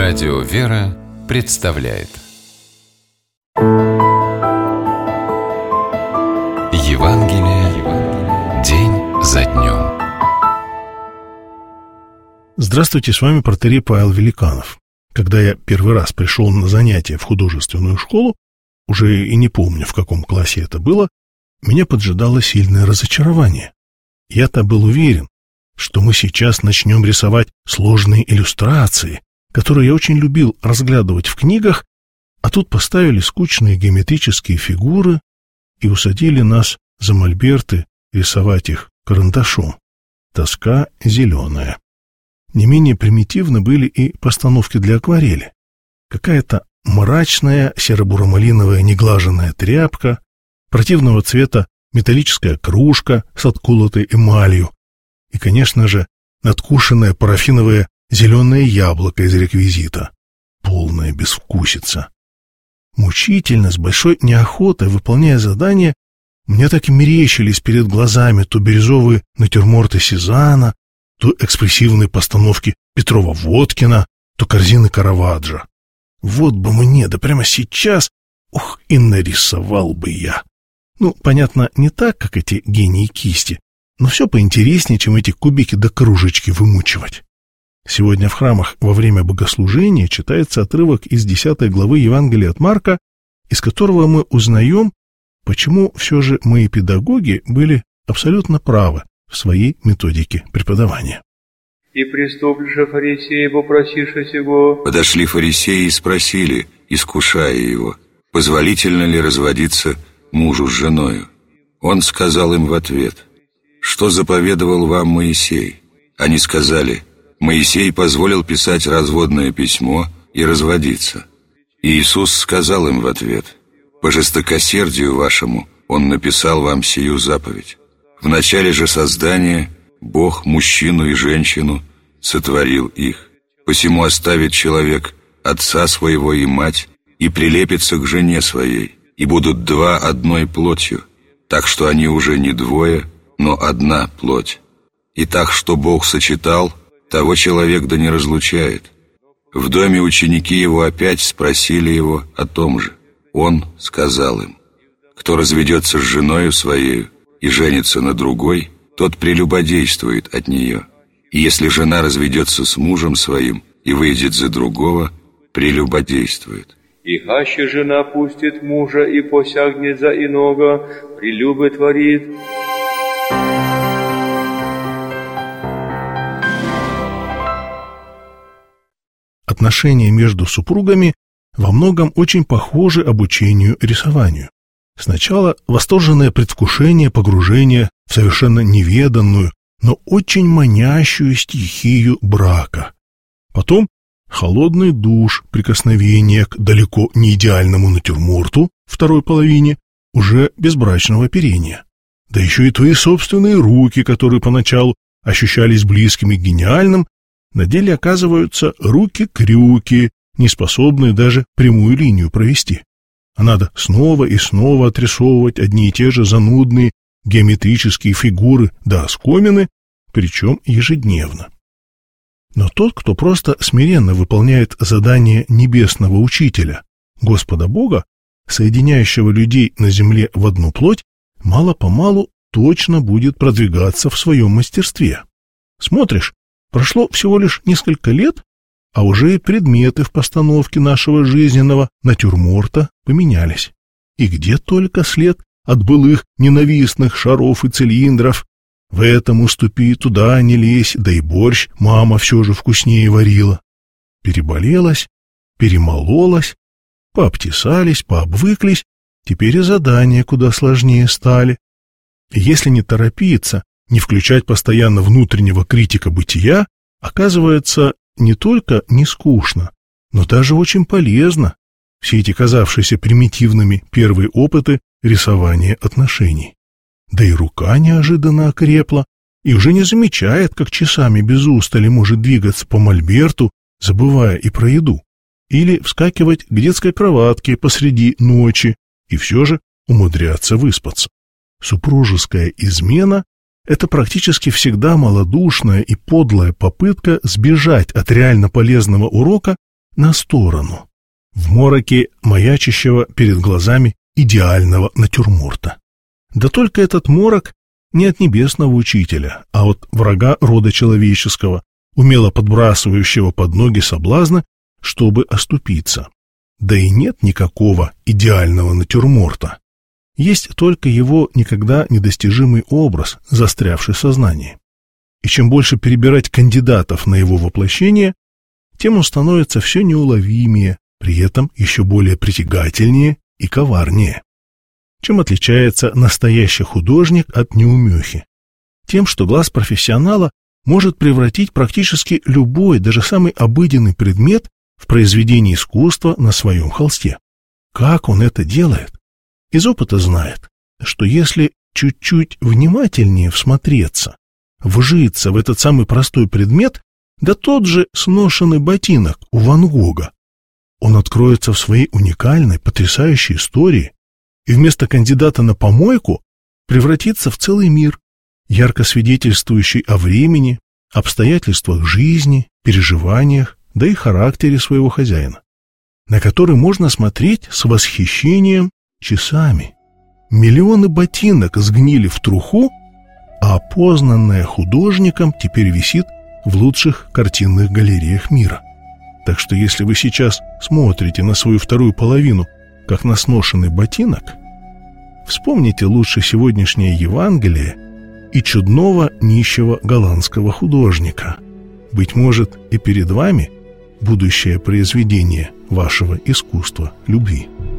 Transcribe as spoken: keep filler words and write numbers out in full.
Радио «Вера» представляет Евангелие день за днем. Здравствуйте, с вами протоиерей Павел Великанов. Когда я первый раз пришел на занятия в художественную школу, уже и не помню, в каком классе это было, меня поджидало сильное разочарование. Я-то был уверен, что мы сейчас начнем рисовать сложные иллюстрации, которые я очень любил разглядывать в книгах, а тут поставили скучные геометрические фигуры и усадили нас за мольберты рисовать их карандашом. Тоска зеленая. Не менее примитивны были и постановки для акварели. Какая-то мрачная серо-буро-малиновая неглаженная тряпка, противного цвета металлическая кружка с отколотой эмалью и, конечно же, надкушенное парафиновое зеленое яблоко из реквизита. Полная безвкусица. Мучительно, с большой неохотой, выполняя задание, мне так и мерещились перед глазами то бирюзовые натюрморты Сезанна, то экспрессивные постановки Петрова-Водкина, то корзины Караваджо. Вот бы мне, да прямо сейчас, ох, и нарисовал бы я. Ну, понятно, не так, как эти гении кисти, но все поинтереснее, чем эти кубики до кружечки вымучивать. Сегодня в храмах во время богослужения читается отрывок из десятой главы Евангелия от Марка, из которого мы узнаем, почему все же мои педагоги были абсолютно правы в своей методике преподавания. И приступивши фарисеи, попросивши сего, подошли фарисеи и спросили, искушая его, позволительно ли разводиться мужу с женою. Он сказал им в ответ: что заповедовал вам Моисей? Они сказали: Моисей позволил писать разводное письмо и разводиться. И Иисус сказал им в ответ: по жестокосердию вашему Он написал вам сию заповедь. В начале же создания Бог мужчину и женщину сотворил их. Посему оставит человек отца своего и мать, и прилепится к жене своей, и будут два одной плотью, так что они уже не двое, но одна плоть. И так, что Бог сочетал, того человек да не разлучает. В доме ученики его опять спросили его о том же. Он сказал им: кто разведется с женою своею и женится на другой, тот прелюбодействует от нее. И если жена разведется с мужем своим и выйдет за другого, прелюбодействует. И хаще жена пустит мужа и посягнет за иного, прелюбы творит. Отношения между супругами во многом очень похожи обучению рисованию. Сначала восторженное предвкушение погружения в совершенно неведанную, но очень манящую стихию брака. Потом холодный душ прикосновения к далеко не идеальному натюрморту второй половине уже безбрачного оперения. Да еще и твои собственные руки, которые поначалу ощущались близкими к гениальным, на деле оказываются руки-крюки, не способные даже прямую линию провести. А надо снова и снова отрисовывать одни и те же занудные геометрические фигуры до оскомины, причем ежедневно. Но тот, кто просто смиренно выполняет задание небесного учителя, Господа Бога, соединяющего людей на земле в одну плоть, мало-помалу точно будет продвигаться в своем мастерстве. Смотришь, прошло всего лишь несколько лет, а уже и предметы в постановке нашего жизненного натюрморта поменялись. И где только след от былых ненавистных шаров и цилиндров. В этом уступи, туда не лезь, да и борщ мама все же вкуснее варила. Переболелась, перемололась, пообтесались, пообвыклись, теперь и задания куда сложнее стали. И если не торопиться, не включать постоянно внутреннего критика бытия, оказывается, не только не скучно, но даже очень полезно все эти казавшиеся примитивными первые опыты рисования отношений. Да и рука неожиданно окрепла и уже не замечает, как часами без устали может двигаться по мольберту, забывая и про еду, или вскакивать к детской кроватке посреди ночи и все же умудряться выспаться. Супружеская измена — это практически всегда малодушная и подлая попытка сбежать от реально полезного урока на сторону, в мороке маячащего перед глазами идеального натюрморта. Да только этот морок не от небесного учителя, а от врага рода человеческого, умело подбрасывающего под ноги соблазна, чтобы оступиться. Да и нет никакого идеального натюрморта. Есть только его никогда недостижимый образ, застрявший в сознании. И чем больше перебирать кандидатов на его воплощение, тем он становится все неуловимее, при этом еще более притягательнее и коварнее. Чем отличается настоящий художник от неумехи? Тем, что глаз профессионала может превратить практически любой, даже самый обыденный предмет в произведение искусства на своем холсте. Как он это делает? Из опыта знает, что если чуть-чуть внимательнее всмотреться, вжиться в этот самый простой предмет, да тот же сношенный ботинок у Ван Гога, он откроется в своей уникальной, потрясающей истории и вместо кандидата на помойку превратится в целый мир, ярко свидетельствующий о времени, обстоятельствах жизни, переживаниях, да и характере своего хозяина, на который можно смотреть с восхищением часами. Миллионы ботинок сгнили в труху, а опознанная художником теперь висит в лучших картинных галереях мира. Так что если вы сейчас смотрите на свою вторую половину, как на сношенный ботинок, вспомните лучше сегодняшнее Евангелие и чудного нищего голландского художника. Быть может, и перед вами будущее произведение вашего искусства любви.